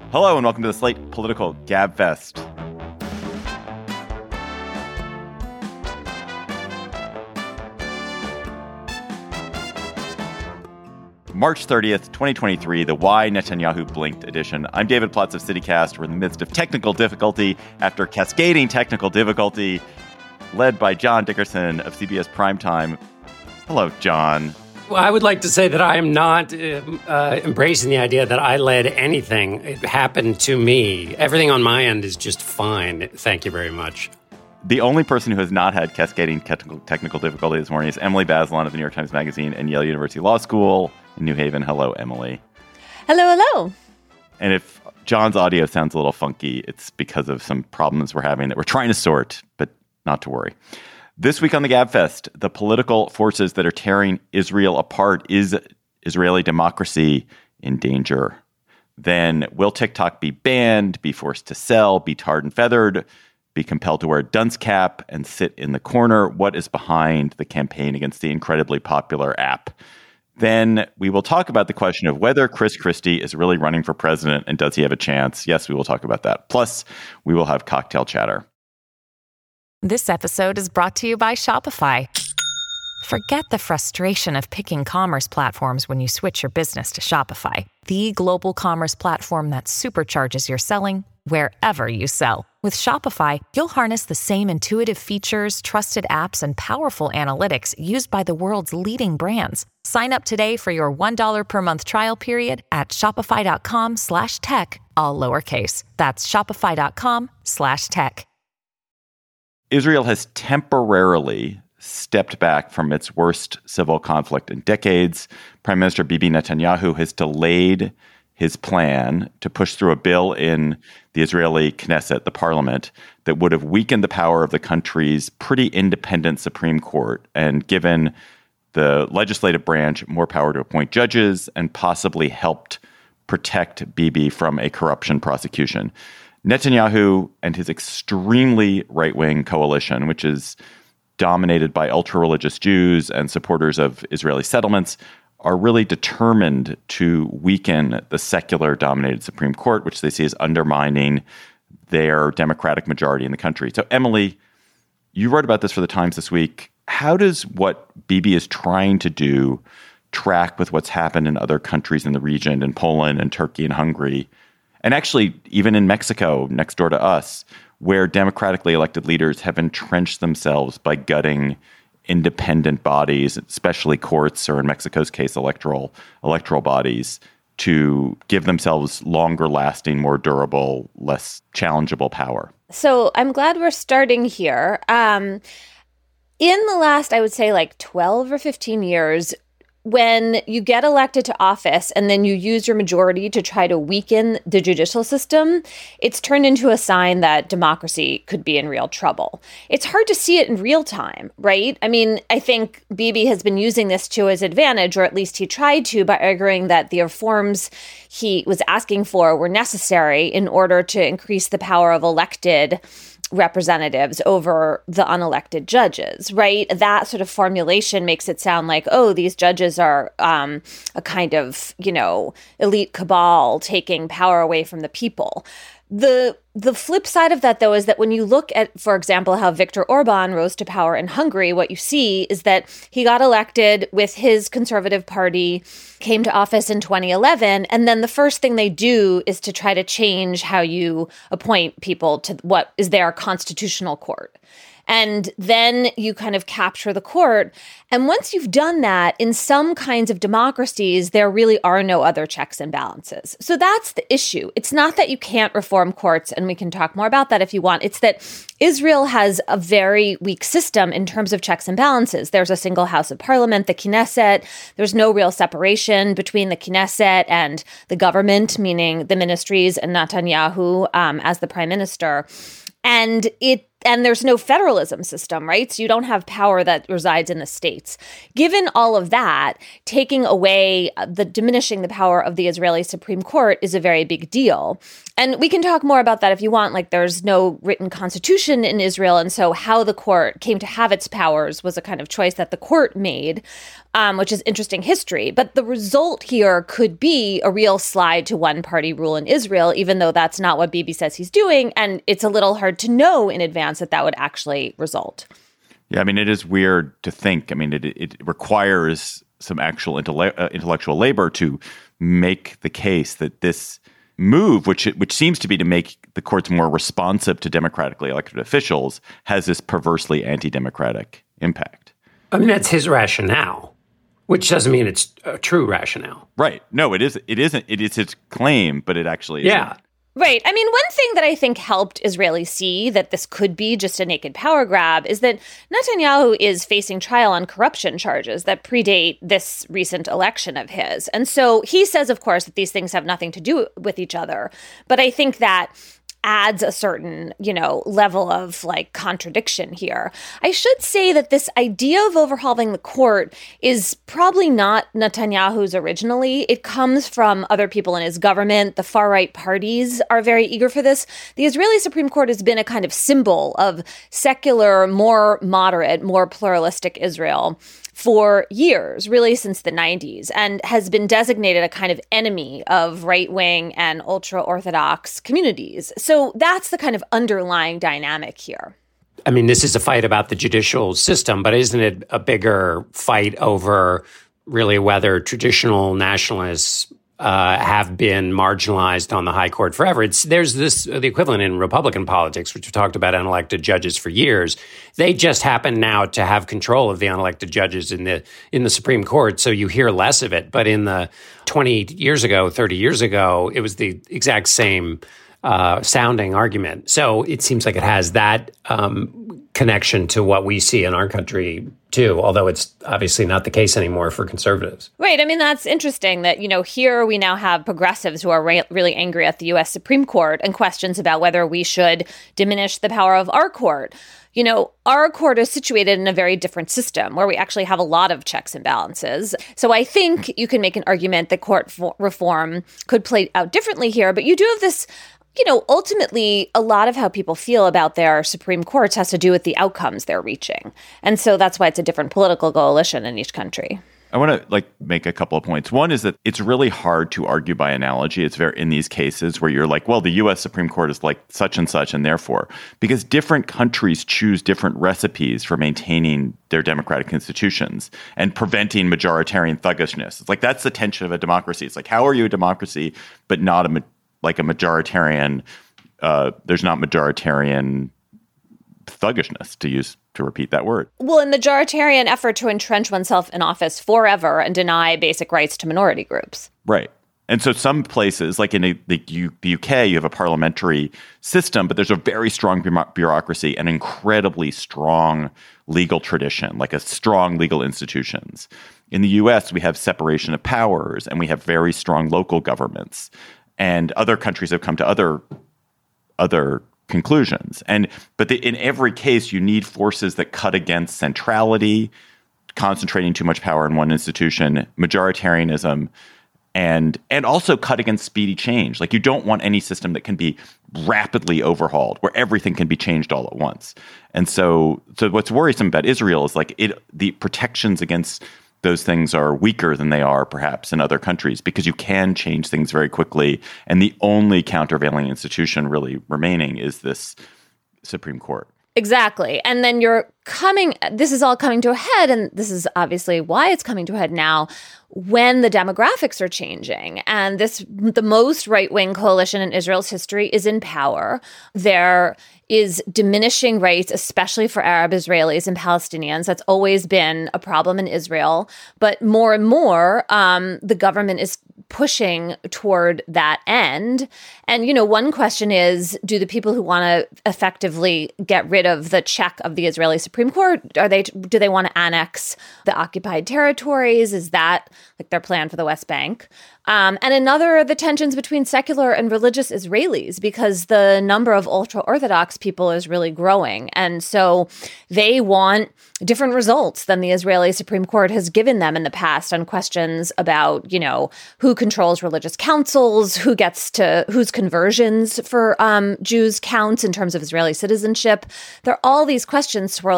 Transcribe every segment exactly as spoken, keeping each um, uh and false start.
Hello and welcome to the Slate Political Gabfest. March thirtieth, twenty twenty-three, the Why Netanyahu Blinked edition. I'm David Plotz of CityCast. We're in the midst of technical difficulty after cascading technical difficulty, led by John Dickerson of C B S Primetime. Hello, John. Well, I would like to say that I am not uh, uh, embracing the idea that I led anything. It happened to me. Everything on my end is just fine. Thank you very much. The only person who has not had cascading technical, technical difficulty this morning is Emily Bazelon of the New York Times Magazine and Yale University Law School in New Haven. Hello, Emily. Hello, hello. And if John's audio sounds a little funky, it's because of some problems we're having that we're trying to sort, but not to worry. This week on the Gabfest, the political forces that are tearing Israel apart. Is Israeli democracy in danger? Then will TikTok be banned, be forced to sell, be tarred and feathered, be compelled to wear a dunce cap and sit in the corner? What is behind the campaign against the incredibly popular app? Then we will talk about the question of whether Chris Christie is really running for president and does he have a chance? Yes, we will talk about that. Plus, we will have cocktail chatter. This episode is brought to you by Shopify. Forget the frustration of picking commerce platforms when you switch your business to Shopify, the global commerce platform that supercharges your selling wherever you sell. With Shopify, you'll harness the same intuitive features, trusted apps, and powerful analytics used by the world's leading brands. Sign up today for your one dollar per month trial period at shopify.com slash tech, all lowercase. That's shopify.com slash tech. Israel has temporarily stepped back from its worst civil conflict in decades. Prime Minister Bibi Netanyahu has delayed his plan to push through a bill in the Israeli Knesset, the parliament, that would have weakened the power of the country's pretty independent Supreme Court and given the legislative branch more power to appoint judges and possibly helped protect Bibi from a corruption prosecution. Netanyahu and his extremely right-wing coalition, which is dominated by ultra-religious Jews and supporters of Israeli settlements, are really determined to weaken the secular-dominated Supreme Court, which they see as undermining their democratic majority in the country. So, Emily, you wrote about this for the Times this week. How does what Bibi is trying to do track with what's happened in other countries in the region, in Poland and Turkey and Hungary, and actually even in Mexico, next door to us, where democratically elected leaders have entrenched themselves by gutting independent bodies, especially courts, or in Mexico's case, electoral electoral bodies, to give themselves longer lasting, more durable, less challengeable power? So I'm glad we're starting here. Um, in the last, I would say like twelve or fifteen years, when you get elected to office and then you use your majority to try to weaken the judicial system, it's turned into a sign that democracy could be in real trouble. It's hard to see it in real time, right? I mean, I think Bibi has been using this to his advantage, or at least he tried to, by arguing that the reforms he was asking for were necessary in order to increase the power of elected representatives over the unelected judges, right? That sort of formulation makes it sound like, oh, these judges are um, a kind of, you know, elite cabal taking power away from the people. The the flip side of that, though, is that when you look at, for example, how Viktor Orban rose to power in Hungary, what you see is that he got elected with his conservative party, came to office in twenty eleven, and then the first thing they do is to try to change how you appoint people to what is their constitutional court. And then you kind of capture the court. And once you've done that, in some kinds of democracies, there really are no other checks and balances. So that's the issue. It's not that you can't reform courts, and we can talk more about that if you want. It's that Israel has a very weak system in terms of checks and balances. There's a single house of parliament, the Knesset. There's no real separation between the Knesset and the government, meaning the ministries and Netanyahu um, as the prime minister. And it and there's no federalism system, right? So you don't have power that resides in the states. Given all of that, taking away the diminishing the power of the Israeli Supreme Court is a very big deal. And we can talk more about that if you want. Like, there's no written constitution in Israel. And so how the court came to have its powers was a kind of choice that the court made. um, which is interesting history. But the result here could be a real slide to one-party rule in Israel, even though that's not what Bibi says he's doing. And it's a little hard to know in advance that that would actually result. Yeah, I mean, it is weird to think. I mean, it, it requires some actual intelle- uh, intellectual labor to make the case that this move, which which seems to be to make the courts more responsive to democratically elected officials, has this perversely anti-democratic impact. I mean, that's his rationale, which doesn't mean it's a true rationale. Right. No, it is. It isn't. It is his claim, but it actually isn't. Yeah. Right. I mean, one thing that I think helped Israelis see that this could be just a naked power grab is that Netanyahu is facing trial on corruption charges that predate this recent election of his. And so he says, of course, that these things have nothing to do with each other. But I think that adds a certain, you know, level of like contradiction here. I should say that this idea of overhauling the court is probably not Netanyahu's originally. It comes from other people in his government. The far-right parties are very eager for this. The Israeli Supreme Court has been a kind of symbol of secular, more moderate, more pluralistic Israel for years, really since the nineties, and has been designated a kind of enemy of right-wing and ultra-Orthodox communities. So that's the kind of underlying dynamic here. I mean, this is a fight about the judicial system, but isn't it a bigger fight over really whether traditional nationalists uh, have been marginalized on the high court forever? It's there's this the equivalent in Republican politics, which we've talked about unelected judges for years. They just happen now to have control of the unelected judges in the in the Supreme Court, so you hear less of it. But in the twenty years ago, thirty years ago, it was the exact same uh, sounding argument. So it seems like it has that um, connection to what we see in our country too, although it's obviously not the case anymore for conservatives. Right. I mean, that's interesting that, you know, here we now have progressives who are re- really angry at the U S Supreme Court and questions about whether we should diminish the power of our court. You know, our court is situated in a very different system where we actually have a lot of checks and balances. So I think you can make an argument that court for- reform could play out differently here. But you do have this, you know, ultimately, a lot of how people feel about their Supreme Courts has to do with the outcomes they're reaching. And so that's why it's a different political coalition in each country. I want to like make a couple of points. One is that it's really hard to argue by analogy. It's very in these cases where you're like, well, the U S Supreme Court is like such and such, and therefore, because different countries choose different recipes for maintaining their democratic institutions and preventing majoritarian thuggishness. It's like that's the tension of a democracy. It's like, how are you a democracy, but not a like a majoritarian? Uh, there's not majoritarian thuggishness, to use to repeat that word. Well, in the majoritarian effort to entrench oneself in office forever and deny basic rights to minority groups. Right. And so some places, like in a, the, U, the U K, you have a parliamentary system, but there's a very strong bureaucracy and incredibly strong legal tradition, like a strong legal institutions. In the U S, we have separation of powers and we have very strong local governments. And other countries have come to other other conclusions. And but the, in every case, you need forces that cut against centrality, concentrating too much power in one institution, majoritarianism, and and also cut against speedy change. Like you don't want any system that can be rapidly overhauled, where everything can be changed all at once. And so, so what's worrisome about Israel is like it the protections against those things are weaker than they are perhaps in other countries because you can change things very quickly. And the only countervailing institution really remaining is this Supreme Court. Exactly. And then you're coming, this is all coming to a head, and this is obviously why it's coming to a head now, when the demographics are changing. And this, the most right-wing coalition in Israel's history is in power. There is diminishing rights, especially for Arab Israelis and Palestinians. That's always been a problem in Israel. But more and more, um, the government is pushing toward that end. And, you know, one question is, do the people who want to effectively get rid of the check of the Israeli Supreme Court, are they, do they want to annex the occupied territories? Is that like their plan for the West Bank? Um, and another, the tensions between secular and religious Israelis, because the number of ultra-Orthodox people is really growing. And so they want different results than the Israeli Supreme Court has given them in the past on questions about, you know, who controls religious councils, who gets to, whose conversions for um, Jews counts in terms of Israeli citizenship. There are all these questions swirling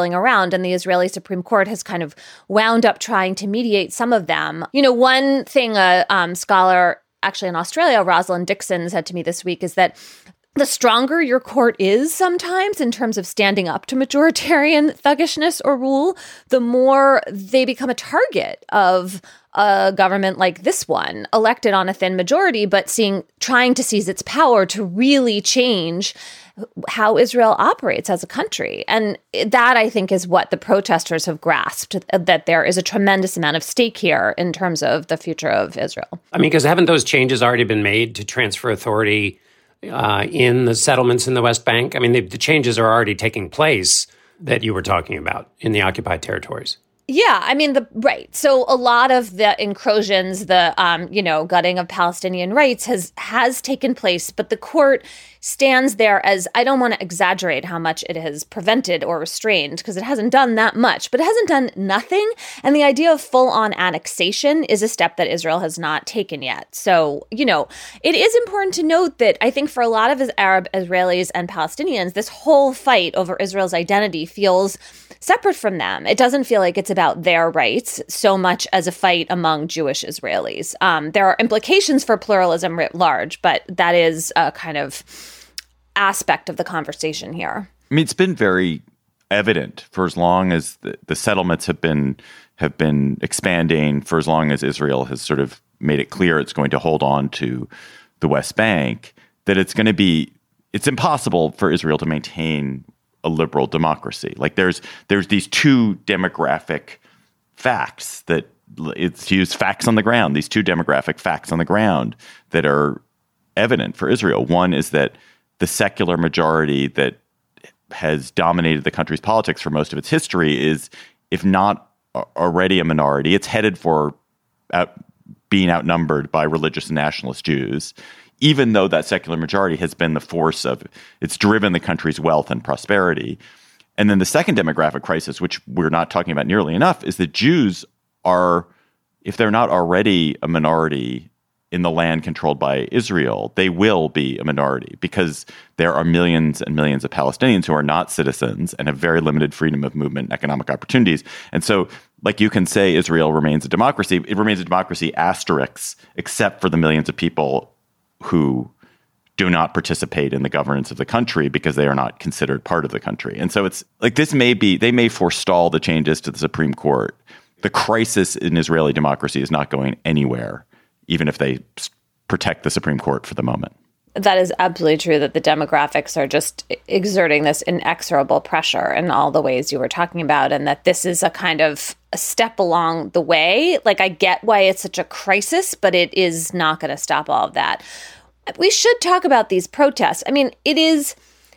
swirling around, and the Israeli Supreme Court has kind of wound up trying to mediate some of them. You know, one thing a um, scholar actually in Australia, Rosalind Dixon, said to me this week is that the stronger your court is sometimes in terms of standing up to majoritarian thuggishness or rule, the more they become a target of a government like this one, elected on a thin majority, but seeing trying to seize its power to really change how Israel operates as a country. And that, I think, is what the protesters have grasped, that there is a tremendous amount of stake here in terms of the future of Israel. I mean, because haven't those changes already been made to transfer authority uh, in the settlements in the West Bank? I mean, the, the changes are already taking place that you were talking about in the occupied territories. Yeah, I mean, the right. So a lot of the incursions, the, um, you know, gutting of Palestinian rights has has taken place. But the court stands there as, I don't want to exaggerate how much it has prevented or restrained, because it hasn't done that much, but it hasn't done nothing. And the idea of full on annexation is a step that Israel has not taken yet. So, you know, it is important to note that I think for a lot of Arab Israelis and Palestinians, this whole fight over Israel's identity feels separate from them. It doesn't feel like it's about their rights so much as a fight among Jewish Israelis. Um, there are implications for pluralism writ large, but that is a kind of aspect of the conversation here. I mean, it's been very evident for as long as the, the settlements have been have been expanding, for as long as Israel has sort of made it clear it's going to hold on to the West Bank, that it's going to be, it's impossible for Israel to maintain a liberal democracy. Like there's there's these two demographic facts that it's to use facts on the ground, these two demographic facts on the ground that are evident for Israel. One is that the secular majority that has dominated the country's politics for most of its history is, if not already a minority, it's headed for out, being outnumbered by religious and nationalist Jews, even though that secular majority has been the force of, it's driven the country's wealth and prosperity. And then the second demographic crisis, which we're not talking about nearly enough, is that Jews are, if they're not already a minority in the land controlled by Israel, they will be a minority, because there are millions and millions of Palestinians who are not citizens and have very limited freedom of movement and economic opportunities. And so, like, you can say Israel remains a democracy. It remains a democracy asterisk, except for the millions of people who do not participate in the governance of the country because they are not considered part of the country. And so it's like, this may be, they may forestall the changes to the Supreme Court. The crisis in Israeli democracy is not going anywhere, even if they protect the Supreme Court for the moment. That is absolutely true, that the demographics are just exerting this inexorable pressure in all the ways you were talking about, and that this is a kind of a step along the way. Like, I get why it's such a crisis, but it is not going to stop all of that. We should talk about these protests. I mean, it is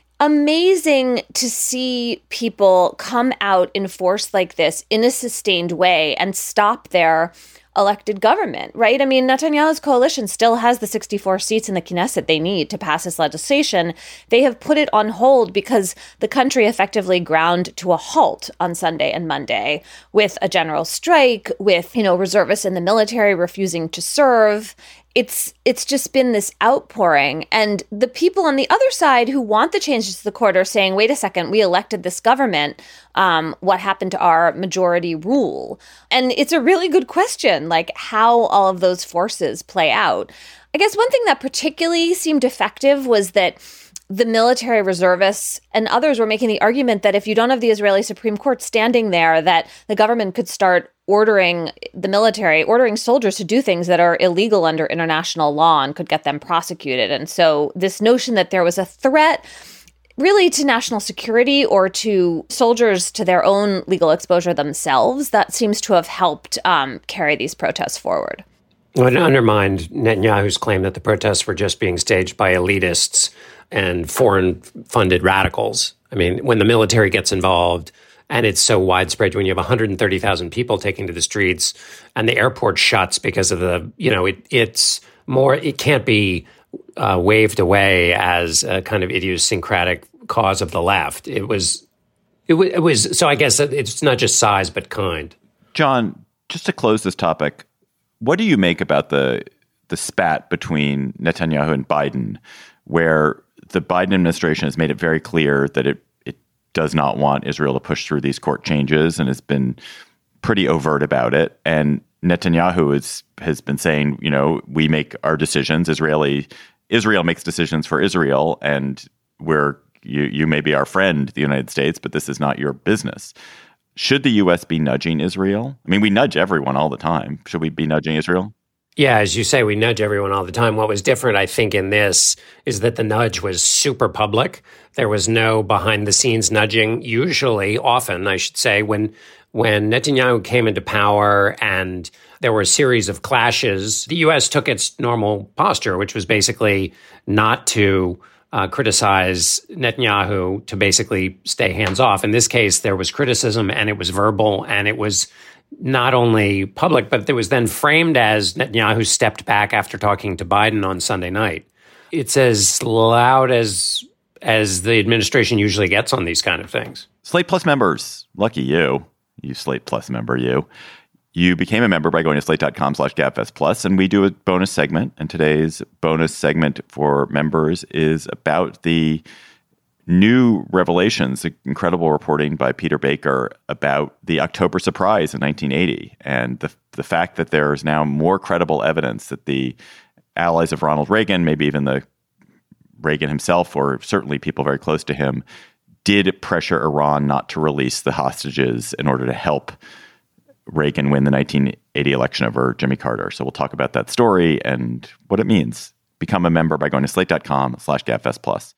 amazing to see people come out in force like this in a sustained way and stop their elected government, right? I mean, Netanyahu's coalition still has the sixty-four seats in the Knesset they need to pass this legislation. They have put it on hold because the country effectively ground to a halt on Sunday and Monday with a general strike, with, you know, reservists in the military refusing to serve. It's it's just been this outpouring. And the people on the other side who want the changes to the court are saying, wait a second, we elected this government. Um, what happened to our majority rule? And it's a really good question, like how all of those forces play out. I guess one thing that particularly seemed effective was that the military reservists and others were making the argument that if you don't have the Israeli Supreme Court standing there, that the government could start ordering the military, ordering soldiers to do things that are illegal under international law and could get them prosecuted. And so this notion that there was a threat really to national security or to soldiers to their own legal exposure themselves, that seems to have helped um, carry these protests forward. Well, it undermined Netanyahu's claim that the protests were just being staged by elitists and foreign-funded radicals. I mean, when the military gets involved, and it's so widespread, when you have one hundred thirty thousand people taking to the streets and the airport shuts because of the, you know, it, it's more, it can't be uh, waved away as a kind of idiosyncratic cause of the left. It was, it, w- it was, so I guess it's not just size, but kind. John, just to close this topic, what do you make about the the spat between Netanyahu and Biden, where the Biden administration has made it very clear that it it does not want Israel to push through these court changes and has been pretty overt about it. And Netanyahu is, has been saying, you know, we make our decisions. Israeli Israel makes decisions for Israel, and we're you you may be our friend, the United States, but this is not your business. Should the U S be nudging Israel? I mean, we nudge everyone all the time. Should we be nudging Israel? Yeah, as you say, we nudge everyone all the time. What was different, I think, in this is that the nudge was super public. There was no behind-the-scenes nudging. Usually, often, I should say, when when Netanyahu came into power and there were a series of clashes, the U S took its normal posture, which was basically not to uh, criticize Netanyahu, to basically stay hands-off. In this case, there was criticism, and it was verbal, and it was not only public, but it was then framed as Netanyahu stepped back after talking to Biden on Sunday night. It's as loud as as the administration usually gets on these kind of things. Slate Plus members, lucky you, you Slate Plus member, you. You became a member by going to slate.com slash gabfest plus, and we do a bonus segment. And today's bonus segment for members is about the new revelations, the incredible reporting by Peter Baker about the October surprise in nineteen eighty, and the the fact that there is now more credible evidence that the allies of Ronald Reagan, maybe even the Reagan himself, or certainly people very close to him, did pressure Iran not to release the hostages in order to help Reagan win the nineteen eighty election over Jimmy Carter. So we'll talk about that story and what it means. Become a member by going to slate.com slash gabfest plus.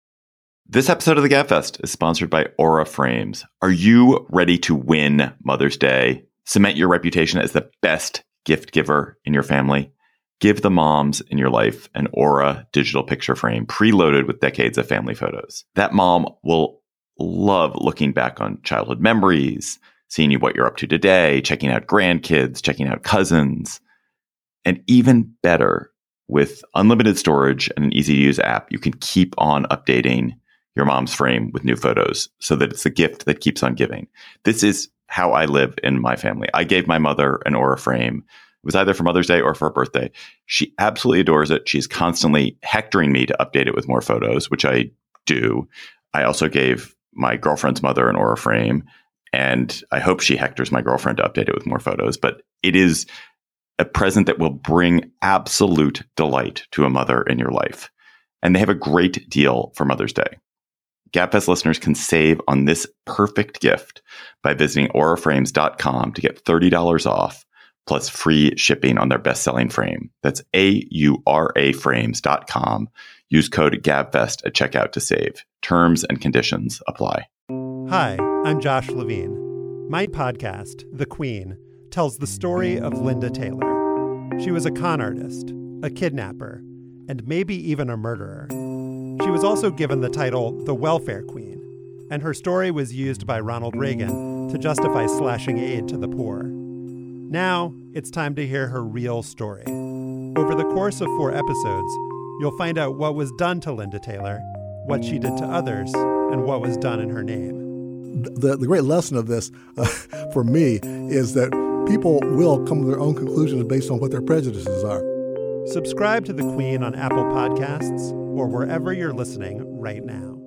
This episode of the Gabfest is sponsored by Aura Frames. Are you ready to win Mother's Day? Cement your reputation as the best gift giver in your family? Give the moms in your life an Aura digital picture frame preloaded with decades of family photos. That mom will love looking back on childhood memories, seeing you what you're up to today, checking out grandkids, checking out cousins. And even better, with unlimited storage and an easy-to-use app, you can keep on updating your mom's frame with new photos so that it's a gift that keeps on giving. This is how I live in my family. I gave my mother an Aura frame. It was either for Mother's Day or for her birthday. She absolutely adores it. She's constantly hectoring me to update it with more photos, which I do. I also gave my girlfriend's mother an Aura frame, and I hope she hectors my girlfriend to update it with more photos. But it is a present that will bring absolute delight to a mother in your life. And they have a great deal for Mother's Day. Gabfest listeners can save on this perfect gift by visiting aura frames dot com to get thirty dollars off plus free shipping on their best-selling frame. That's A U R A frames dot com. Use code GABFEST at checkout to save. Terms and conditions apply. Hi, I'm Josh Levine. My podcast, The Queen, tells the story of Linda Taylor. She was a con artist, a kidnapper, and maybe even a murderer. She was also given the title the Welfare Queen, and her story was used by Ronald Reagan to justify slashing aid to the poor. Now, it's time to hear her real story. Over the course of four episodes, you'll find out what was done to Linda Taylor, what she did to others, and what was done in her name. The, the great lesson of this, uh, for me, is that people will come to their own conclusions based on what their prejudices are. Subscribe to The Queen on Apple Podcasts or wherever you're listening right now.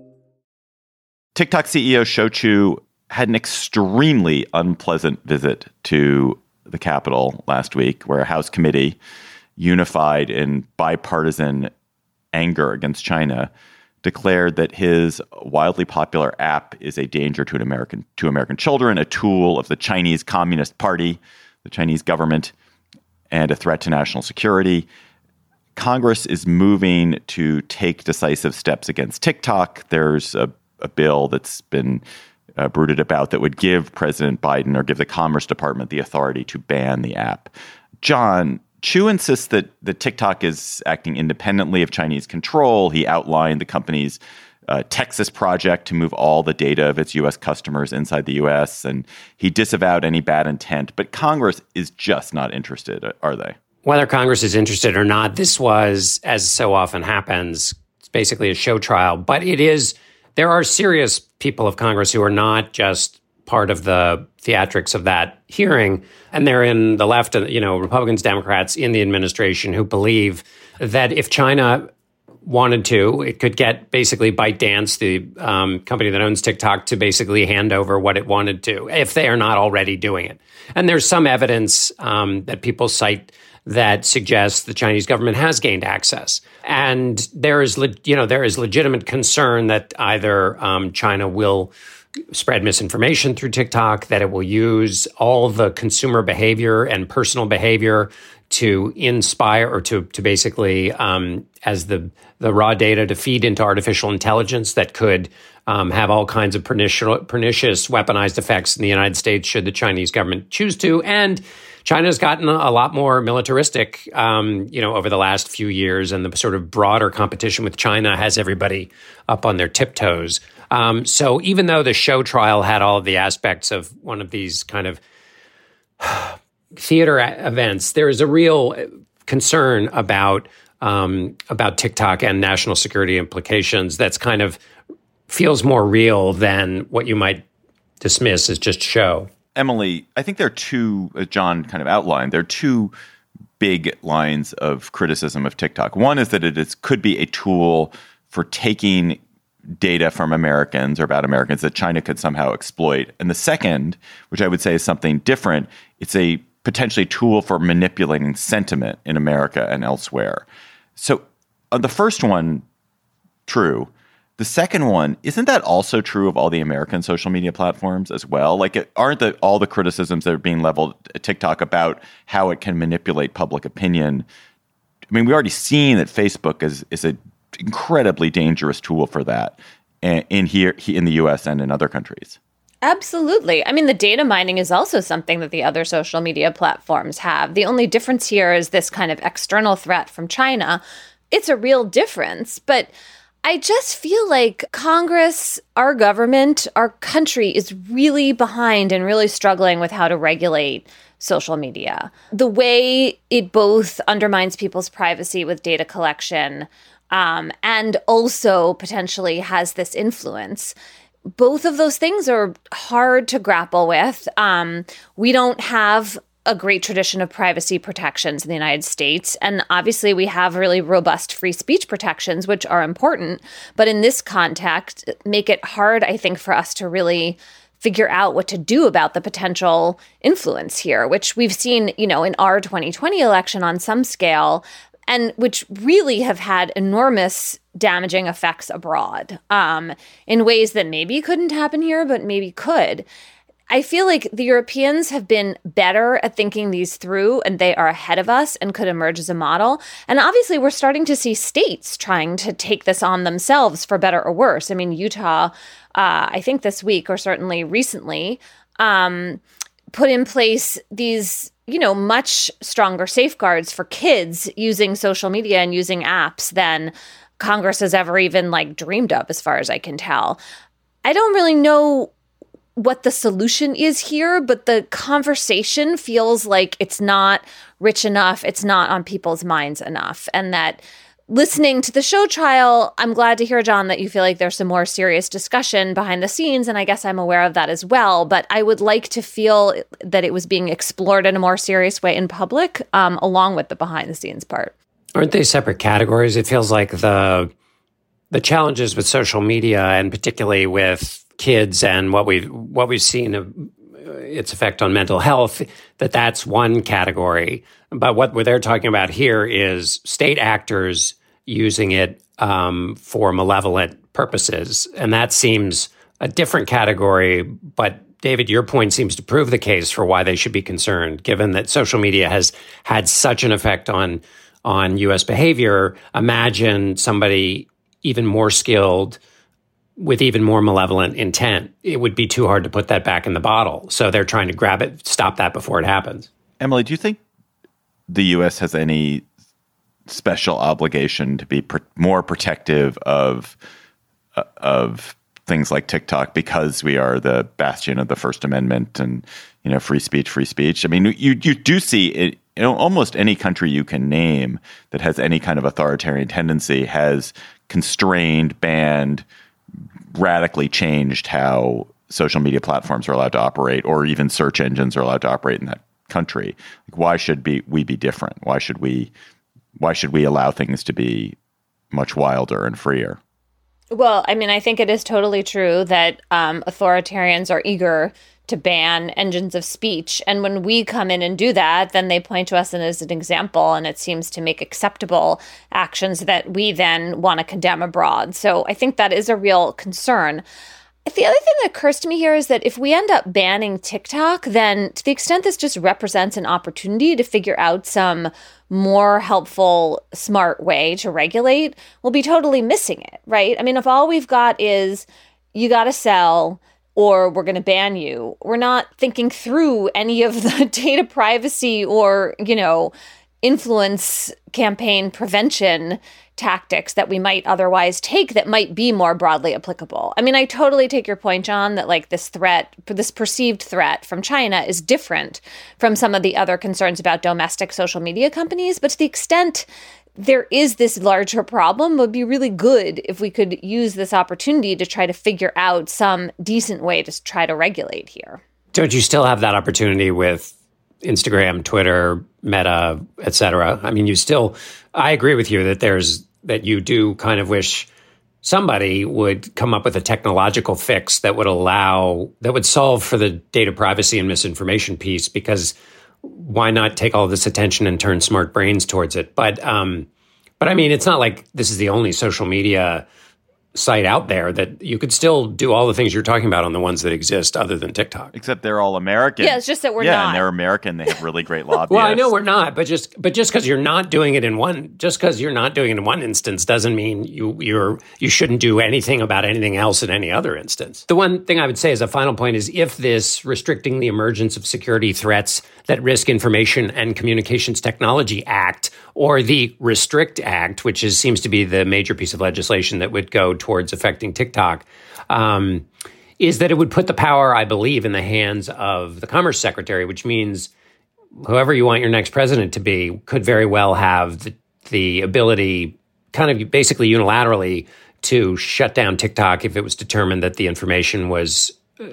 TikTok C E O Shou Chew had an extremely unpleasant visit to the Capitol last week, where a House committee, unified in bipartisan anger against China, declared that his wildly popular app is a danger to an American to American children, a tool of the Chinese Communist Party, the Chinese government, and a threat to national security. Congress is moving to take decisive steps against TikTok. There's a, a bill that's been uh, brooded about that would give President Biden or give the Commerce Department the authority to ban the app. John, Chew insists that, that TikTok is acting independently of Chinese control. He outlined the company's uh, Texas project to move all the data of its U S customers inside the U S, and he disavowed any bad intent. But Congress is just not interested, are they? Whether Congress is interested or not, this was, as so often happens, it's basically a show trial. But it is, there are serious people of Congress who are not just part of the theatrics of that hearing. And they're in the left, you know, Republicans, Democrats in the administration who believe that if China wanted to, it could get basically ByteDance, the um, company that owns TikTok, to basically hand over what it wanted to, if they are not already doing it. And there's some evidence um, that people cite that suggests the Chinese government has gained access. And there is, le- you know, there is legitimate concern that either um, China will spread misinformation through TikTok, that it will use all the consumer behavior and personal behavior to inspire or to to basically um, as the the raw data to feed into artificial intelligence that could um, have all kinds of pernicious, pernicious weaponized effects in the United States should the Chinese government choose to. And China's gotten a lot more militaristic, um, you know, over the last few years, and the sort of broader competition with China has everybody up on their tiptoes. Um, so even though the show trial had all of the aspects of one of these kind of theater events, there is a real concern about um, about TikTok and national security implications that's kind of feels more real than what you might dismiss as just show. Emily, I think there are two, as John kind of outlined, there are two big lines of criticism of TikTok. One is that it is, could be a tool for taking data from Americans or about Americans that China could somehow exploit. And the second, which I would say is something different, it's a potentially tool for manipulating sentiment in America and elsewhere. So on the first one, true. The second one, isn't that also true of all the American social media platforms as well? Like, it, aren't the, all the criticisms that are being leveled at TikTok about how it can manipulate public opinion? I mean, we've already seen that Facebook is is an incredibly dangerous tool for that in here in the U S and in other countries. Absolutely. I mean, the data mining is also something that the other social media platforms have. The only difference here is this kind of external threat from China. It's a real difference, but I just feel like Congress, our government, our country is really behind and really struggling with how to regulate social media. The way it both undermines people's privacy with data collection um, and also potentially has this influence. Both of those things are hard to grapple with. Um, we don't have a great tradition of privacy protections in the United States. And obviously we have really robust free speech protections, which are important. But in this context, make it hard, I think, for us to really figure out what to do about the potential influence here, which we've seen, you know, in our twenty twenty election on some scale, and which really have had enormous damaging effects abroad um, in ways that maybe couldn't happen here, but maybe could. I feel like the Europeans have been better at thinking these through, and they are ahead of us and could emerge as a model. And obviously, we're starting to see states trying to take this on themselves for better or worse. I mean, Utah, uh, I think this week, or certainly recently, um, put in place these, you know, much stronger safeguards for kids using social media and using apps than Congress has ever even like dreamed of, as far as I can tell. I don't really know what the solution is here, but the conversation feels like it's not rich enough, it's not on people's minds enough. And that listening to the show trial, I'm glad to hear, John, that you feel like there's some more serious discussion behind the scenes, and I guess I'm aware of that as well. But I would like to feel that it was being explored in a more serious way in public, um, along with the behind the scenes part. Aren't they separate categories? It feels like the the challenges with social media, and particularly with kids and what we've what we've seen of its effect on mental health, that that's one category. But what they're talking about here is state actors using it um, for malevolent purposes, and that seems a different category. But David, your point seems to prove the case for why they should be concerned, given that social media has had such an effect on on U S behavior. Imagine somebody even more skilled with even more malevolent intent. It would be too hard to put that back in the bottle. So they're trying to grab it, stop that before it happens. Emily, do you think the U S has any special obligation to be pr- more protective of uh, of things like TikTok because we are the bastion of the First Amendment and, you know, free speech, free speech? I mean, you you do see it. You know, almost any country you can name that has any kind of authoritarian tendency has constrained, banned, radically changed how social media platforms are allowed to operate, or even search engines are allowed to operate in that country. Like, why should be we be different? Why should we why should we allow things to be much wilder and freer. Well, I mean, I think it is totally true that um, authoritarians are eager to ban engines of speech. And when we come in and do that, then they point to us as an example, and it seems to make acceptable actions that we then want to condemn abroad. So I think that is a real concern. The other thing that occurs to me here is that if we end up banning TikTok, then to the extent this just represents an opportunity to figure out some more helpful, smart way to regulate, we'll be totally missing it, right? I mean, if all we've got is you got to sell or we're going to ban you, we're not thinking through any of the data privacy or, you know, influence campaign prevention tactics that we might otherwise take that might be more broadly applicable. I mean, I totally take your point, John, that like this threat, this perceived threat from China is different from some of the other concerns about domestic social media companies. But to the extent there is this larger problem, it would be really good if we could use this opportunity to try to figure out some decent way to try to regulate here. Don't you still have that opportunity with Instagram, Twitter, Meta, et cetera? I mean, you still, I agree with you that there's, that you do kind of wish somebody would come up with a technological fix that would allow, that would solve for the data privacy and misinformation piece, because why not take all this attention and turn smart brains towards it? But, um, but I mean, it's not like this is the only social media site out there that you could still do all the things you're talking about on the ones that exist other than TikTok. Except they're all American. Yeah, it's just that we're yeah, not. Yeah, and they're American. They have really great lobbyists. Well, I know we're not, but just but just because you're not doing it in one, just because you're not doing it in one instance doesn't mean you you're you shouldn't do anything about anything else in any other instance. The one thing I would say as a final point is if this restricting the emergence of security threats that risk information and communications technology act, or the Restrict Act, which is seems to be the major piece of legislation that would go towards affecting TikTok, um, is that it would put the power, I believe, in the hands of the Commerce Secretary, which means whoever you want your next president to be could very well have the, the ability, kind of basically unilaterally, to shut down TikTok if it was determined that the information was,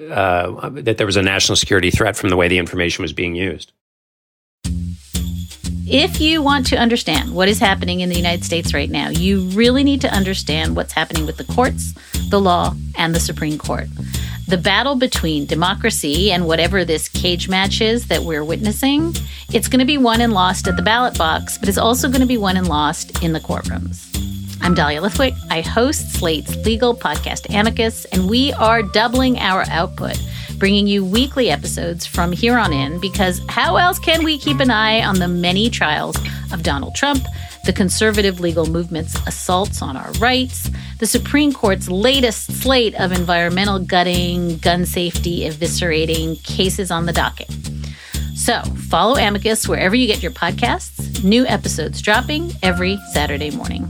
uh, that there was a national security threat from the way the information was being used. If you want to understand what is happening in the United States right now, you really need to understand what's happening with the courts, the law, and the Supreme Court. The battle between democracy and whatever this cage match is that we're witnessing, it's going to be won and lost at the ballot box, but it's also going to be won and lost in the courtrooms. I'm Dahlia Lithwick. I host Slate's legal podcast Amicus, and we are doubling our output, bringing you weekly episodes from here on in, because how else can we keep an eye on the many trials of Donald Trump, the conservative legal movement's assaults on our rights, the Supreme Court's latest slate of environmental gutting, gun safety eviscerating cases on the docket. So follow Amicus wherever you get your podcasts, new episodes dropping every Saturday morning.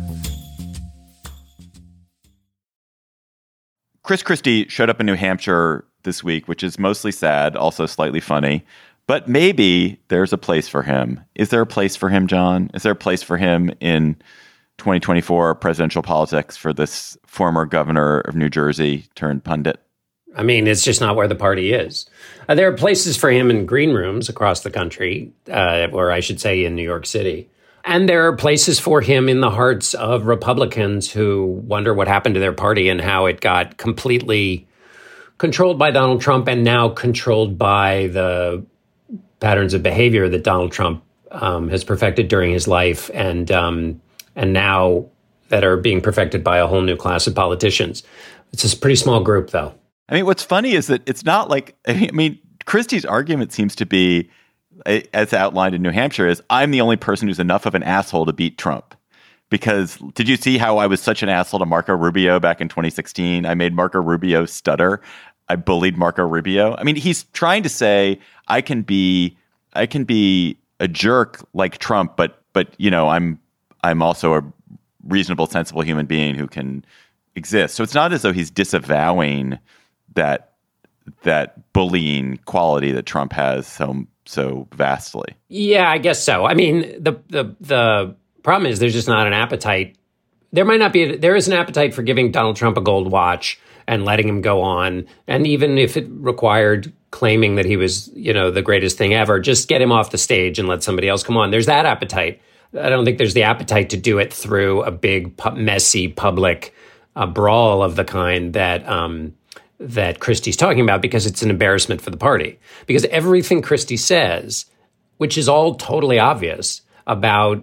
Chris Christie showed up in New Hampshire this week, which is mostly sad, also slightly funny. But maybe there's a place for him. Is there a place for him, John? Is there a place for him in twenty twenty-four presidential politics for this former governor of New Jersey turned pundit? I mean, it's just not where the party is. Uh, there are places for him in green rooms across the country, uh, or I should say in New York City. And there are places for him in the hearts of Republicans who wonder what happened to their party and how it got completely controlled by Donald Trump and now controlled by the patterns of behavior that Donald Trump um, has perfected during his life and um, and now that are being perfected by a whole new class of politicians. It's a pretty small group, though. I mean, what's funny is that it's not like, I mean, Christie's argument seems to be, as outlined in New Hampshire, is I'm the only person who's enough of an asshole to beat Trump. Because did you see how I was such an asshole to Marco Rubio back in twenty sixteen? I made Marco Rubio stutter. I bullied Marco Rubio. I mean, he's trying to say I can be I can be a jerk like Trump, but but you know, I'm I'm also a reasonable, sensible human being who can exist. So it's not as though he's disavowing that that bullying quality that Trump has so so vastly. Yeah, I guess so. I mean, the the the problem is there's just not an appetite. There might not be. A, there is an appetite for giving Donald Trump a gold watch and letting him go on. And even if it required claiming that he was, you know, the greatest thing ever, just get him off the stage and let somebody else come on. There's that appetite. I don't think there's the appetite to do it through a big, pu- messy public uh, brawl of the kind that um, that Christie's talking about, because it's an embarrassment for the party. Because everything Christie says, which is all totally obvious about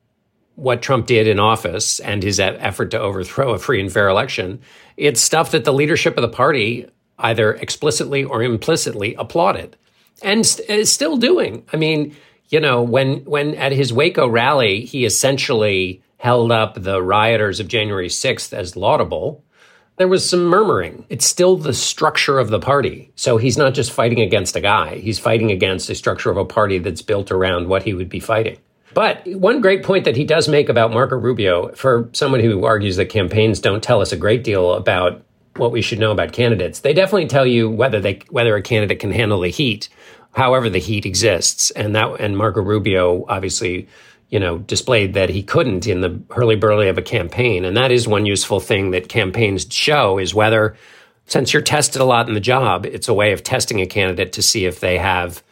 what Trump did in office and his effort to overthrow a free and fair election, it's stuff that the leadership of the party either explicitly or implicitly applauded and st- is still doing. I mean, you know, when when at his Waco rally, he essentially held up the rioters of January sixth as laudable, there was some murmuring. It's still the structure of the party. So he's not just fighting against a guy. He's fighting against a structure of a party that's built around what he would be fighting. But one great point that he does make about Marco Rubio, for someone who argues that campaigns don't tell us a great deal about what we should know about candidates, they definitely tell you whether they whether a candidate can handle the heat, however the heat exists. And that and Marco Rubio obviously, you know, displayed that he couldn't in the hurly-burly of a campaign. And that is one useful thing that campaigns show, is whether, since you're tested a lot in the job, it's a way of testing a candidate to see if they have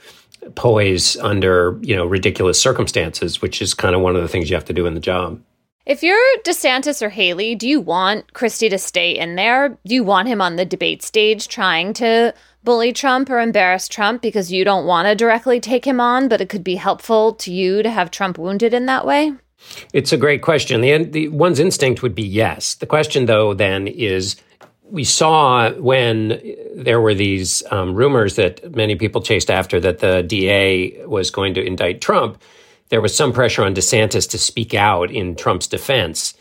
poise under, you know, ridiculous circumstances, which is kind of one of the things you have to do in the job. If you're DeSantis or Haley, do you want Christie to stay in there? Do you want him on the debate stage trying to bully Trump or embarrass Trump because you don't want to directly take him on, but it could be helpful to you to have Trump wounded in that way? It's a great question. The, the one's instinct would be yes. The question, though, then is, we saw when there were these um, rumors that many people chased after that the D A was going to indict Trump, there was some pressure on DeSantis to speak out in Trump's defense.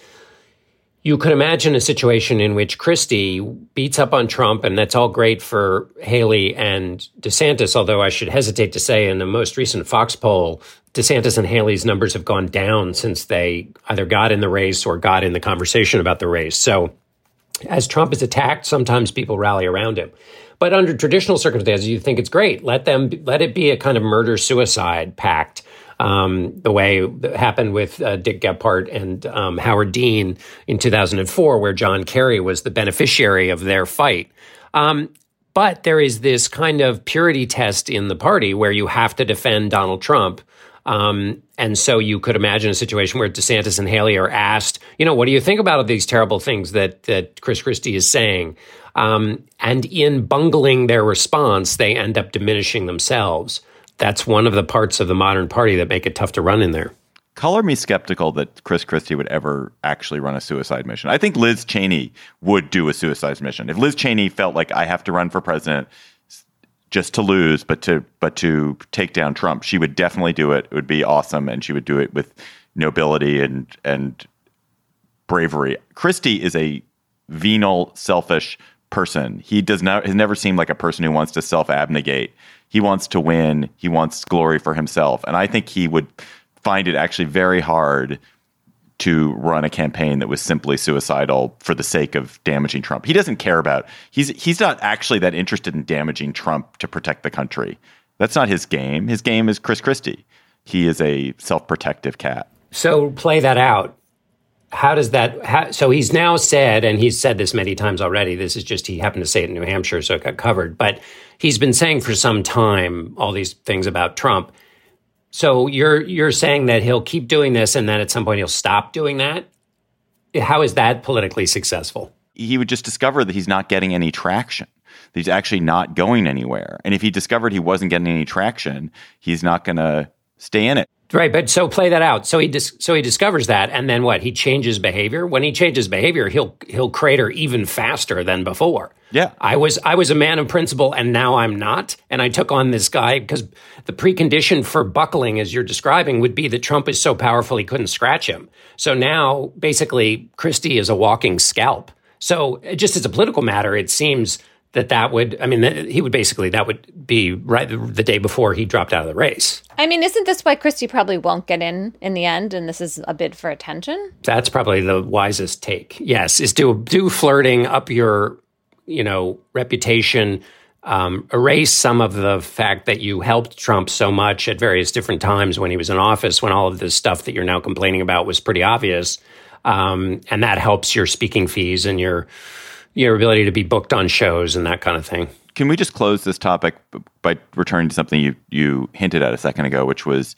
You could imagine a situation in which Christie beats up on Trump, and that's all great for Haley and DeSantis, although I should hesitate to say in the most recent Fox poll, DeSantis and Haley's numbers have gone down since they either got in the race or got in the conversation about the race. So as Trump is attacked, sometimes people rally around him. But under traditional circumstances, you think it's great. Let them let it be a kind of murder-suicide pact, um, the way that happened with uh, Dick Gephardt and um, Howard Dean in two thousand four, where John Kerry was the beneficiary of their fight. Um, but there is this kind of purity test in the party where you have to defend Donald Trump. Um, and so you could imagine a situation where DeSantis and Haley are asked, you know, what do you think about these terrible things that that Chris Christie is saying? Um, and in bungling their response, they end up diminishing themselves. That's one of the parts of the modern party that make it tough to run in there. Color me skeptical that Chris Christie would ever actually run a suicide mission. I think Liz Cheney would do a suicide mission. If Liz Cheney felt like, I have to run for president just to lose, but to but to take down Trump, she would definitely do it. It would be awesome, and she would do it with nobility and and bravery. Christie is a venal, selfish person. He does not has never seemed like a person who wants to self-abnegate. He wants to win. He wants glory for himself, and I think he would find it actually very hard to run a campaign that was simply suicidal for the sake of damaging Trump. He doesn't care about, he's he's not actually that interested in damaging Trump to protect the country. That's not his game. His game is Chris Christie. He is a self-protective cat. So play that out. How does that, how, so he's now said, and he's said this many times already, this is just, he happened to say it in New Hampshire, so it got covered, but he's been saying for some time all these things about Trump. So you're you're saying that he'll keep doing this and then at some point he'll stop doing that? How is that politically successful? He would just discover that he's not getting any traction. That he's actually not going anywhere. And if he discovered he wasn't getting any traction, he's not going to stay in it. Right, but so play that out. So he dis- so he discovers that, and then what? He changes behavior. When he changes behavior, he'll he'll crater even faster than before. Yeah, I was I was a man of principle, and now I'm not. And I took on this guy because the precondition for buckling, as you're describing, would be that Trump is so powerful he couldn't scratch him. So now, basically, Christie is a walking scalp. So just as a political matter, it seems that that would, I mean, he would basically, that would be right the day before he dropped out of the race. I mean, isn't this why Christie probably won't get in in the end, and this is a bid for attention? That's probably the wisest take. Yes, is do do flirting up your, you know, reputation, um, erase some of the fact that you helped Trump so much at various different times when he was in office, when all of this stuff that you're now complaining about was pretty obvious, um, and that helps your speaking fees and your your ability to be booked on shows and that kind of thing. Can we just close this topic by returning to something you you hinted at a second ago, which was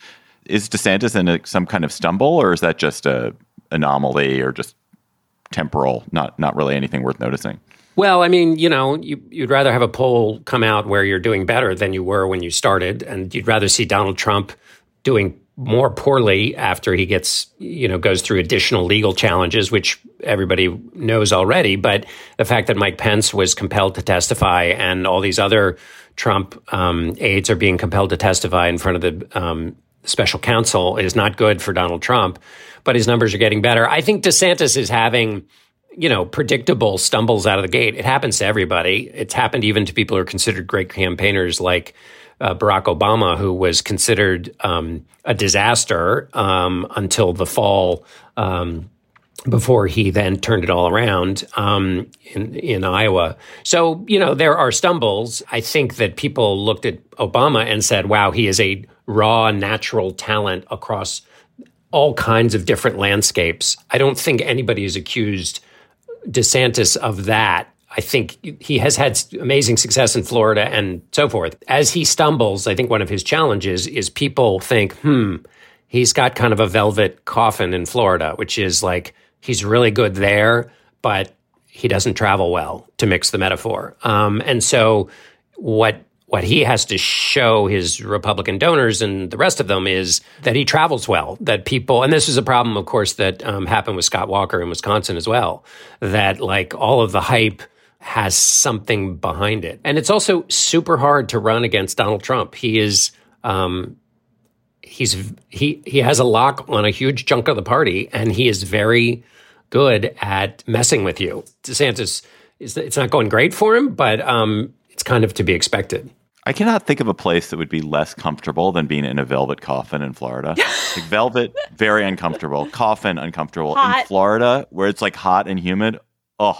Is DeSantis in a, some kind of stumble, or is that just a anomaly or just temporal, not not really anything worth noticing? Well, I mean, you know, you, you'd rather have a poll come out where you're doing better than you were when you started, and you'd rather see Donald Trump doing more poorly after he gets, you know, goes through additional legal challenges, which everybody knows already. But the fact that Mike Pence was compelled to testify and all these other Trump um, aides are being compelled to testify in front of the um, special counsel is not good for Donald Trump. But his numbers are getting better. I think DeSantis is having, you know, predictable stumbles out of the gate. It happens to everybody. It's happened even to people who are considered great campaigners like uh, Barack Obama, who was considered um, a disaster um, until the fall, um, before he then turned it all around um, in, in Iowa. So, you know, there are stumbles. I think that people looked at Obama and said, wow, he is a raw, natural talent across all kinds of different landscapes. I don't think anybody has accused DeSantis of that. I think he has had amazing success in Florida and so forth. As he stumbles, I think one of his challenges is people think, hmm, he's got kind of a velvet coffin in Florida, which is like he's really good there, but he doesn't travel well, to mix the metaphor. Um, and so what What he has to show his Republican donors and the rest of them is that he travels well, that people, and this is a problem, of course, that um, happened with Scott Walker in Wisconsin as well, that like all of the hype has something behind it. And it's also super hard to run against Donald Trump. He is, um, he's, he, he has a lock on a huge chunk of the party, and he is very good at messing with you. DeSantis, is it's not going great for him, but um, it's kind of to be expected. I cannot think of a place that would be less comfortable than being in a velvet coffin in Florida. Like velvet, very uncomfortable. Coffin, uncomfortable. Hot. In Florida, where it's like hot and humid, oh,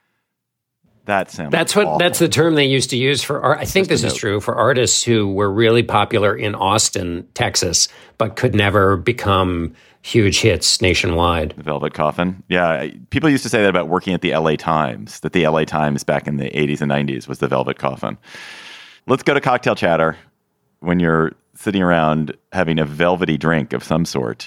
that sounds That's what. awful. That's the term they used to use for art. I think Just this is true for artists who were really popular in Austin, Texas, but could never become huge hits nationwide. The velvet coffin. Yeah. People used to say that about working at the L A Times, that the L A Times back in the eighties and nineties was the velvet coffin. Let's go to cocktail chatter. When you're sitting around having a velvety drink of some sort,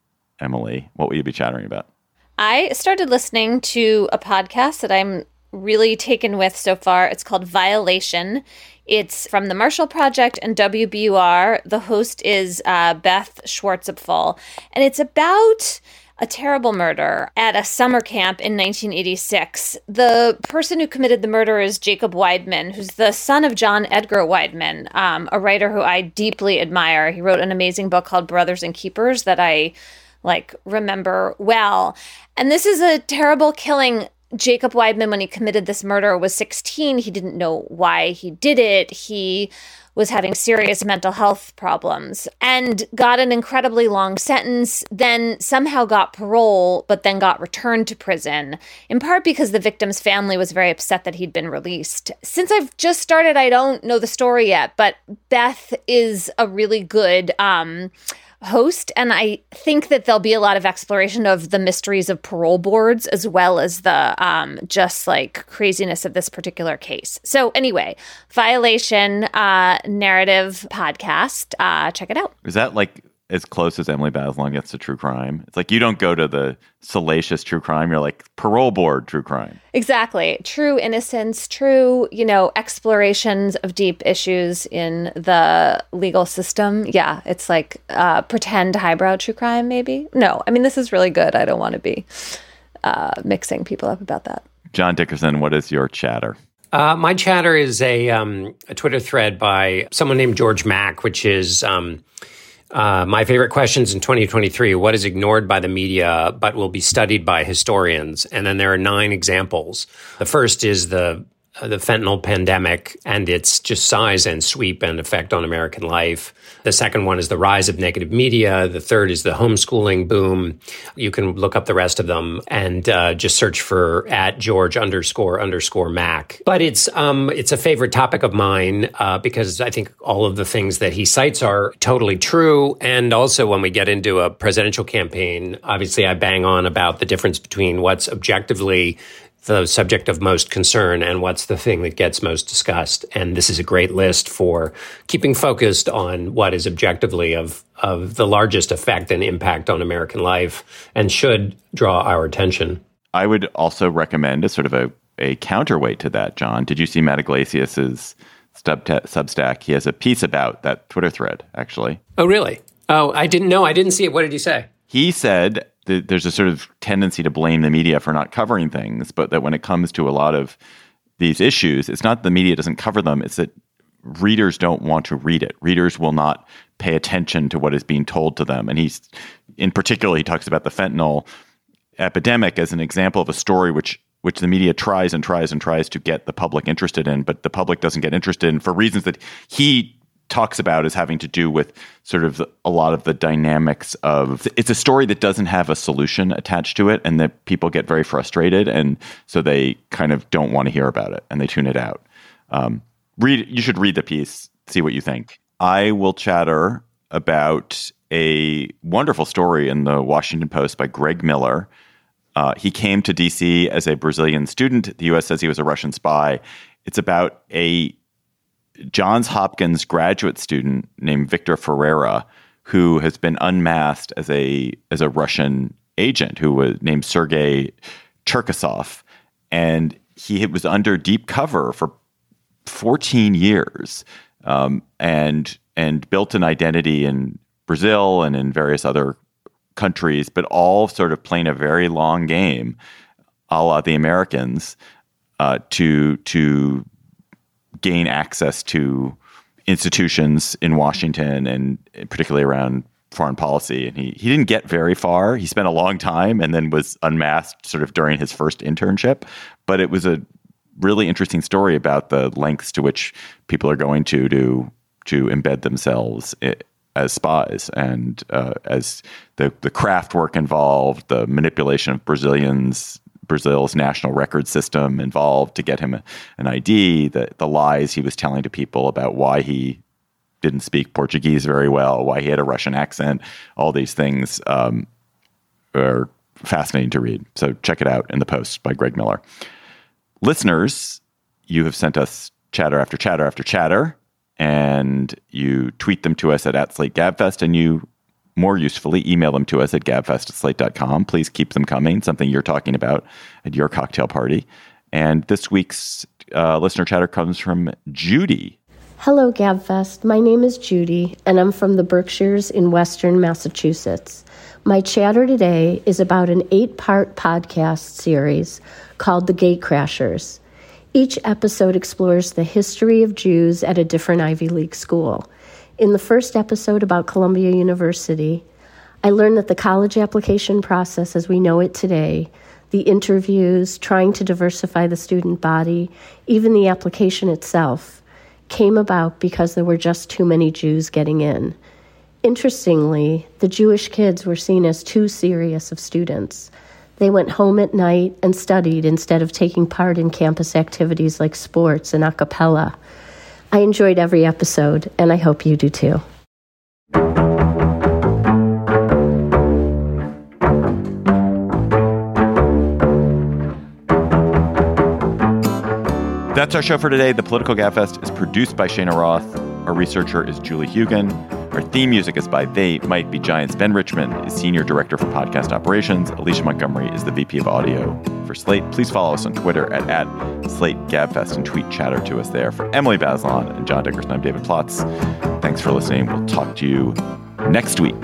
Emily, what will you be chattering about? I started listening to a podcast that I'm really taken with so far. It's called Violation. It's from the Marshall Project and W B U R. The host is uh, Beth Schwartzapfel. And it's about a terrible murder at a summer camp in nineteen eighty-six. The person who committed the murder is Jacob Weidman, who's the son of John Edgar Weidman, um, a writer who I deeply admire. He wrote an amazing book called Brothers and Keepers that I like remember well. And this is a terrible killing. Jacob Weidman, when he committed this murder, was sixteen. He didn't know why he did it. He was having serious mental health problems and got an incredibly long sentence, then somehow got parole, but then got returned to prison, in part because the victim's family was very upset that he'd been released. Since I've just started, I don't know the story yet, but Beth is a really good um, host, and I think that there'll be a lot of exploration of the mysteries of parole boards as well as the um, just like craziness of this particular case. So anyway, Violation uh, narrative podcast. Uh, check it out. Is that like as close as Emily Bazelon gets to true crime? It's like you don't go to the salacious true crime. You're like parole board true crime. Exactly. True innocence, true, you know, explorations of deep issues in the legal system. Yeah, it's like uh, pretend highbrow true crime, maybe. No, I mean, this is really good. I don't want to be uh, mixing people up about that. John Dickerson, what is your chatter? Uh, my chatter is a, um, a Twitter thread by someone named George Mack, which is... Um, Uh, my favorite questions in twenty twenty-three, what is ignored by the media but will be studied by historians? And then there are nine examples. The first is the uh, the fentanyl pandemic and its just size and sweep and effect on American life. The second one is the rise of negative media. The third is the homeschooling boom. You can look up the rest of them and uh, just search for at George underscore underscore Mac. But it's um it's a favorite topic of mine uh, because I think all of the things that he cites are totally true. And also when we get into a presidential campaign, obviously I bang on about the difference between what's objectively the subject of most concern and what's the thing that gets most discussed. And this is a great list for keeping focused on what is objectively of, of the largest effect and impact on American life and should draw our attention. I would also recommend a sort of a, a counterweight to that, John. Did you see Matt Iglesias's Substack? He has a piece about that Twitter thread, actually. Oh, really? Oh, I didn't know. I didn't see it. What did he say? He said that there's a sort of tendency to blame the media for not covering things, but that when it comes to a lot of these issues, it's not the media doesn't cover them, it's that readers don't want to read it. Readers will not pay attention to what is being told to them. And he's, in particular, he talks about the fentanyl epidemic as an example of a story which which the media tries and tries and tries to get the public interested in, but the public doesn't get interested in for reasons that he talks about as having to do with sort of a lot of the dynamics of, it's a story that doesn't have a solution attached to it, and that people get very frustrated, and so they kind of don't want to hear about it and they tune it out. Um, read, you should read the piece, see what you think. I will chatter about a wonderful story in the Washington Post by Greg Miller. Uh, he came to D C as a Brazilian student. The U S says he was a Russian spy. It's about a Johns Hopkins graduate student named Victor Ferreira, who has been unmasked as a as a Russian agent who was named Sergei Cherkasov. And he was under deep cover for fourteen years um, and and built an identity in Brazil and in various other countries, but all sort of playing a very long game, a la the Americans, uh, to to gain access to institutions in Washington and particularly around foreign policy. And he he didn't get very far. He spent a long time and then was unmasked sort of during his first internship. But it was a really interesting story about the lengths to which people are going to to to embed themselves in, as spies, and uh, as the, the craft work involved, the manipulation of Brazilians, Brazil's national record system involved to get him a, an I D, the, the lies he was telling to people about why he didn't speak Portuguese very well, why he had a Russian accent, all these things um, are fascinating to read. So check it out in the Post by Greg Miller. Listeners, you have sent us chatter after chatter after chatter, and you tweet them to us at, at Slate Gabfest, and you more usefully email them to us at gabfest at slate dot com. Please keep them coming, something you're talking about at your cocktail party. And this week's uh, listener chatter comes from Judy. Hello, Gabfest. My name is Judy, and I'm from the Berkshires in Western Massachusetts. My chatter today is about an eight-part podcast series called The Gatecrashers. Each episode explores the history of Jews at a different Ivy League school. In the first episode about Columbia University, I learned that the college application process as we know it today, the interviews, trying to diversify the student body, even the application itself, came about because there were just too many Jews getting in. Interestingly, the Jewish kids were seen as too serious of students. They went home at night and studied instead of taking part in campus activities like sports and a cappella. I enjoyed every episode, and I hope you do too. That's our show for today. The Political Gabfest is produced by Shana Roth. Our researcher is Julie Hugan. Our theme music is by They Might Be Giants. Ben Richmond is Senior Director for Podcast Operations. Alicia Montgomery is the V P of Audio for Slate. Please follow us on Twitter at, at Slate Gabfest and tweet chatter to us there. For Emily Bazelon and John Dickerson, I'm David Plotz. Thanks for listening. We'll talk to you next week.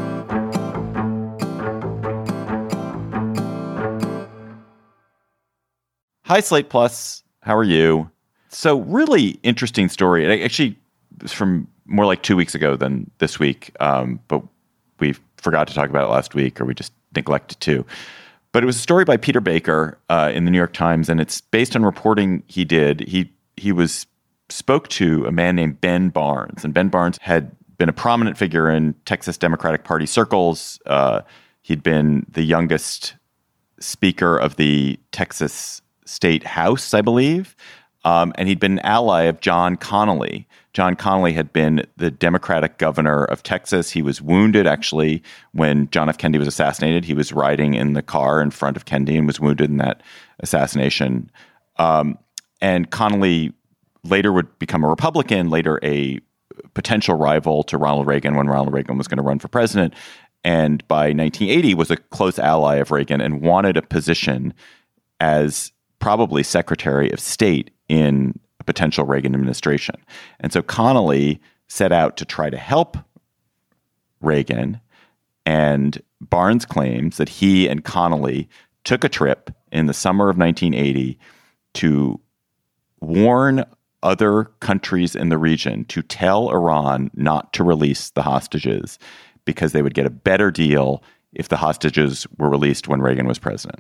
Hi, Slate Plus. How are you? So really interesting story. It actually was from more like two weeks ago than this week, um, but we forgot to talk about it last week, or we just neglected to. But it was a story by Peter Baker uh, in the New York Times, and it's based on reporting he did. He he was spoke to a man named Ben Barnes, and Ben Barnes had been a prominent figure in Texas Democratic Party circles. Uh, he'd been the youngest speaker of the Texas State House, I believe. Um, and he'd been an ally of John Connally. John Connally had been the Democratic governor of Texas. He was wounded, actually, when John F. Kennedy was assassinated. He was riding in the car in front of Kennedy and was wounded in that assassination. Um, and Connally later would become a Republican, later a potential rival to Ronald Reagan when Ronald Reagan was going to run for president. And by nineteen eighty was a close ally of Reagan and wanted a position as probably Secretary of State in a potential Reagan administration. And so Connally set out to try to help Reagan. And Barnes claims that he and Connally took a trip in the summer of nineteen eighty to warn other countries in the region to tell Iran not to release the hostages because they would get a better deal if the hostages were released when Reagan was president.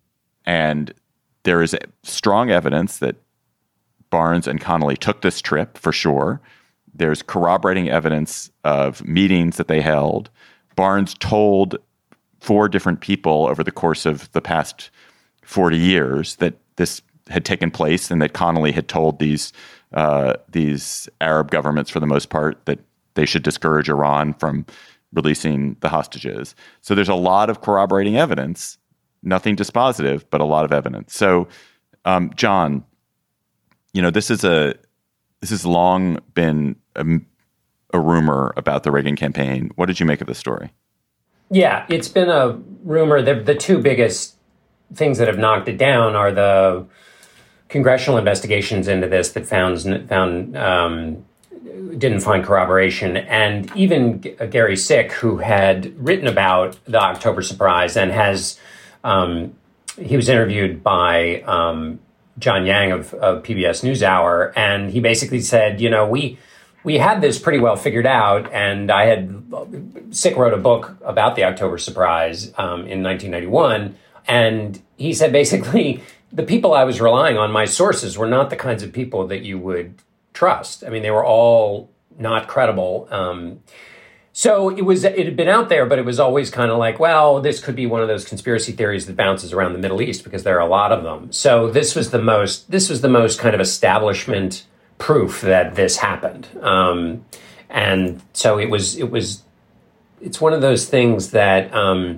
And there is strong evidence that Barnes and Connally took this trip for sure. There's corroborating evidence of meetings that they held. Barnes told four different people over the course of the past forty years that this had taken place and that Connally had told these uh, these Arab governments, for the most part, that they should discourage Iran from releasing the hostages. So there's a lot of corroborating evidence, nothing dispositive, but a lot of evidence. So, um, John, you know, this is a this has long been a, a rumor about the Reagan campaign. What did you make of the story? Yeah, it's been a rumor. The, the two biggest things that have knocked it down are the congressional investigations into this that found found um, didn't find corroboration, and even G- Gary Sick, who had written about the October surprise and has um, he was interviewed by um, John Yang of, of P B S NewsHour, and he basically said, you know, we we had this pretty well figured out, and I had Sick wrote a book about the October surprise um, in nineteen ninety-one, and he said basically the people I was relying on, my sources, were not the kinds of people that you would trust. I mean, they were all not credible. Um, so it was, it had been out there, but it was always kind of like, well, this could be one of those conspiracy theories that bounces around the Middle East because there are a lot of them. So this was the most, this was the most kind of establishment proof that this happened. Um, and so it was, it was, it's one of those things that, um,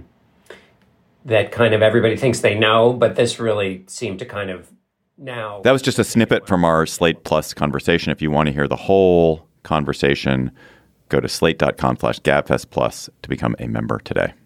that kind of everybody thinks they know, but this really seemed to kind of now. That was just a snippet from our Slate Plus conversation. If you want to hear the whole conversation, go to slate dot com slash gabfest plus to become a member today.